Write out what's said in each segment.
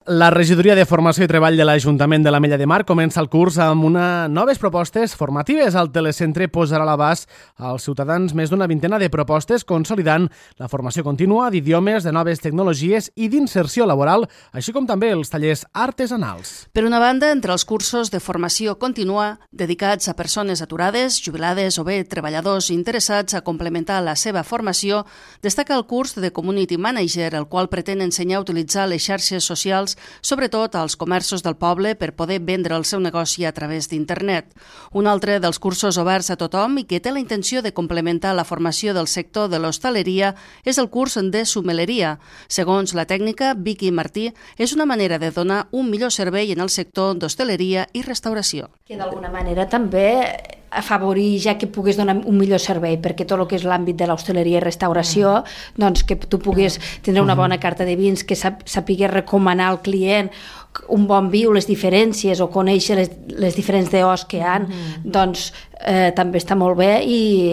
La regidoria de Formació i Treball de l'Ajuntament de l'Ametlla de Mar comença el curs amb noves propostes formatives. El telecentre posarà a l'abast als ciutadans més d'una vintena de propostes consolidant la formació contínua d'idiomes, de noves tecnologies i d'inserció laboral, així com també els tallers artesanals. Per una banda, entre els cursos de formació contínua dedicats a persones aturades, jubilades o bé treballadors interessats a complementar la seva formació, destaca el curs de Community Manager, el qual pretén ensenyar a utilitzar les xarxes socials, sobretot als comerços del poble, per poder vendre el seu negoci a través d'internet. Un altre dels cursos oberts a tothom i que té la intenció de complementar la formació del sector de l'hostaleria és el curs de sommelieria. Segons la tècnica Vicky Martí, és una manera de donar un millor servei en el sector d'hostaleria i restauració. Que d'alguna manera també afavorir ja que puguis donar un millor servei, perquè tot el que és l'àmbit de l'hostaleria i restauració, doncs que tu puguis tindre una bona carta de vins, que sapigués recomanar al client un bon vi o les diferències o conèixer les diferents DOs que hi ha, doncs també està molt bé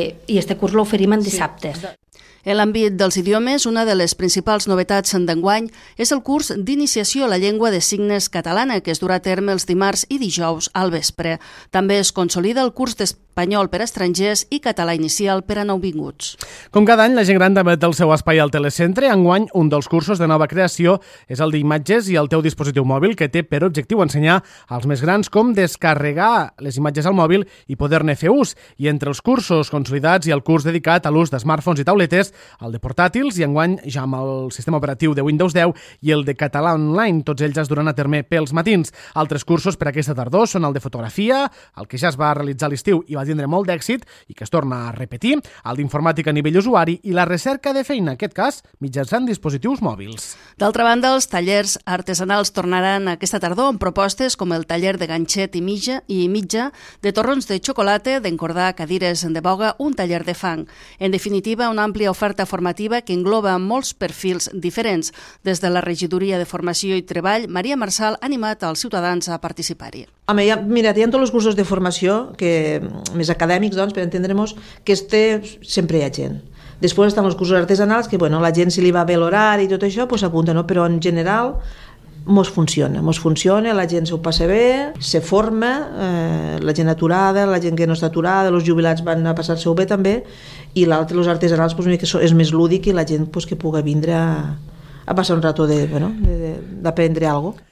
i este curs l'oferim en dissabtes. En l'àmbit dels idiomes, una de les principals novetats d'enguany és el curs d'iniciació a la llengua de signes catalana, que es durà a terme els dimarts i dijous al vespre. També es consolida el curs d'espanyol per a estrangers i català inicial per a nouvinguts. Com cada any, la gent gran també té el seu espai al telecentre. Enguany, un dels cursos de nova creació és el d'imatges i el teu dispositiu mòbil, que té per objectiu ensenyar als més grans com descarregar les imatges al mòbil i poder-ne fer ús. I entre els cursos consolidats i el curs dedicat a l'ús de smartphones i tauletes, el de portàtils i enguany ja amb el sistema operatiu de Windows 10 i el de català online. Tots ells es duran a terme pels matins. Altres cursos per aquesta tardor són el de fotografia, el que ja es va realitzar a l'estiu i va tindre molt d'èxit i que es torna a repetir, el d'informàtica a nivell usuari i la recerca de feina, en aquest cas mitjançant dispositius mòbils. D'altra banda, els tallers artesanals tornaran aquesta tardor amb propostes com el taller de ganxet i mitja, de torrons de xocolata, d'encordar cadires de boga, un taller de fang. En definitiva, una àmplia oferta formativa que engloba molts perfils diferents. Des de la Regidoria de Formació i Treball, Maria Marçal ha animat els ciutadans a participar-hi. Mira, hi ha tots els cursos de formació, més acadèmics, doncs, per entendre-nos, que sempre hi ha gent. Després estan els cursos artesanals, que la gent, si li va bé l'horari i tot això, s'apunta, no? Però en general mos funciona, la gent s'ho passa bé, se forma, la gent aturada, la gent que no està aturada, els jubilats van a passar-se-ho bé també, i l'altre, els artesanals, és més lúdic i la gent que pugui vindre a passar un rato d'aprendre alguna cosa.